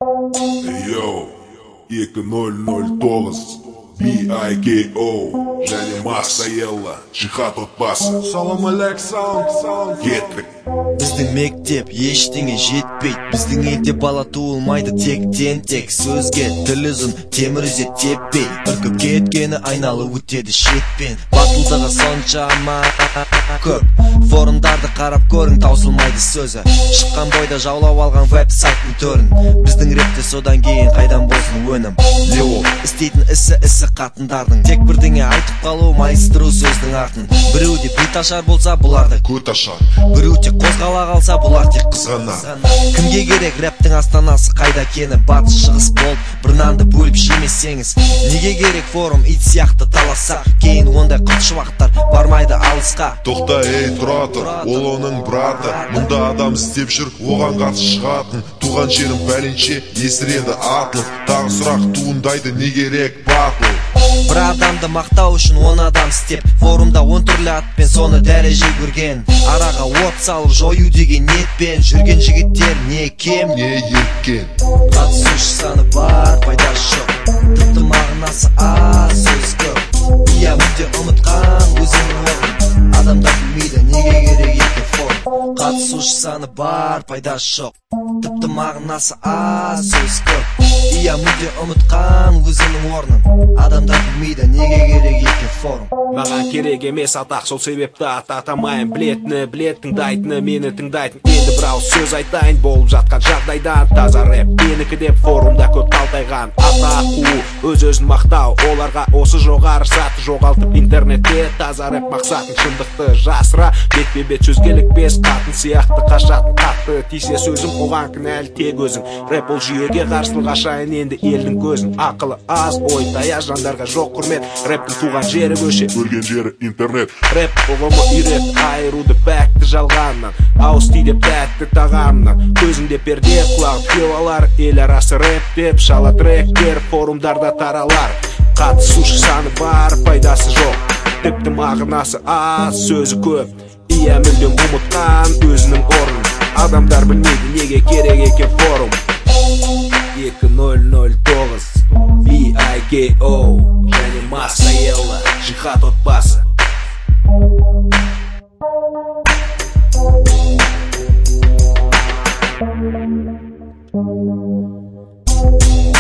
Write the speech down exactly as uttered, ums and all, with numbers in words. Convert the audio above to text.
Йоу, екі нөл нөл тоғыз би ай кей оу және Масаелла Джихад отбасы. Салам алейк, саунд, саунд. Кеттік. Біздің мектеп ештеңе жетпейді. Біздің елде бала туылмайды тектен тек. Сөзге тіл ұзын, темір үзет теппей. Үркіп кеткені айналып өтеді шетпен. Батылдығы соншама көп. Форумдарды қарап көрің, таусылмайды сөзі. Шыққан бойда жаулап алған веб-сайттың төрін. Біздің репте содан кейін қайдан болсын өнім. Лео істейтін ісі ісі қатындардың. Тек бірдеңе айтып қалу, майыстыру сөздің артын. Біреуде бет ашар болса, бұларды көт ашар. Біреу тек қозғала қалса, бұлар тек қызғана. Кімге керек рэптің астанасы қайда кені? Батыс шығыс болып, бір нанды бөліп жемесеңіз. Неге керек форум ит сияқты таласа? Кейін ондай құтшуақтар бармайды алысқа. Тоқта, ей, тұра тұр, ол оның браты. Мұнда адам істеп жүр, оған қарсы шығатын. Туған жерім бәленше есіреді атылып. Тағы сұрақ туындайды, не керек батыл? Бір адамды мақтау үшін он адам істеп, форумда он түрлі атпен соны дәреже көрген. Араға от салып жою деген ниетпен жүрген жігіттер не кем, не еткен. Қатысушы саны бар, пайдасы жоқ. Тіпті мағынасы аз, сөз көп. Иә, мүлде ұмытқан өзінің орнын. Адамдар білмейді неге керек екен форум. Қатысушы саны бар, пайдасы жоқ. Тіпті мағынасы аз, сөз көп. Иә, мүлде ұмытқан өзінің орнын. Адамдар білмейді неге керек екен форум. Маған керек емес атақ, сол себепті ат атамайын. Білетіні білет, тыңдайтыны мені тыңдайтын. Енді бір ауыз сөз айтайын, болып жатқан жағдайдан. Таза рэп менікі деп форумда көп талтайған. Атақ қуу, өз-өзін мақтау, оларға осы жоғары саты жоғалтып интернетте. Таза рэп мақсатын шындықты жасыра, бетпе-бет сөзгелік бес қатын сияқты қашатын қатты. Тисе сөзім оған кінәлі тек өзің. Рэп ол жүйеге қарсылық ашайын енді елдің көзін. Ақылы аз, ой таяз жандарға жоқ құрмет. Рэптің туған жері көше, Өрген жері интернет. Рэп ұғымы үйрет, айыруды бәкті жалғаннан. Ауыз тиде тәтті тағамнан. Көзінде перде құлағып пивалар. Ел арасы рэп деп шала тректер форумдарда таралар. Қатысушы саны бар, пайдасы жоқ. Тіпті мағынасы аз, сөзі көп. Иә, мүлдем ұмытқан өзінің орнын. Адамдар білмейді неге керек екен форум. екі нөл нөл тоғыз би ай кей оу және Масаелла Джихад отбасы. Thank you.